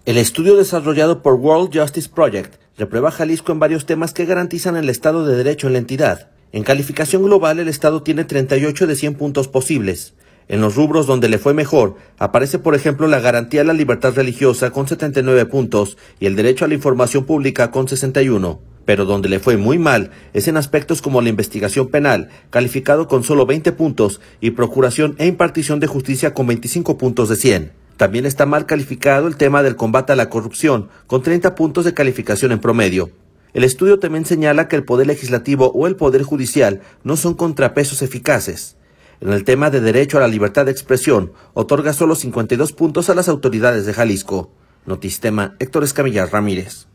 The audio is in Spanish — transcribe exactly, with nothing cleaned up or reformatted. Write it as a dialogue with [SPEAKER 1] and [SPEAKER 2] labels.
[SPEAKER 1] El estudio desarrollado por World Justice Project reprueba a Jalisco en varios temas que garantizan el Estado de Derecho en la entidad. En calificación global, el Estado tiene treinta y ocho de cien puntos posibles. En los rubros donde le fue mejor, aparece por ejemplo la garantía de la libertad religiosa con setenta y nueve puntos y el derecho a la información pública con sesenta y uno. Pero donde le fue muy mal es en aspectos como la investigación penal, calificado con solo veinte puntos, y procuración e impartición de justicia con veinticinco puntos de cien. También está mal calificado el tema del combate a la corrupción, con treinta puntos de calificación en promedio. El estudio también señala que el Poder Legislativo o el Poder Judicial no son contrapesos eficaces. En el tema de derecho a la libertad de expresión, otorga solo cincuenta y dos puntos a las autoridades de Jalisco. Notistema, Héctor Escamilla Ramírez.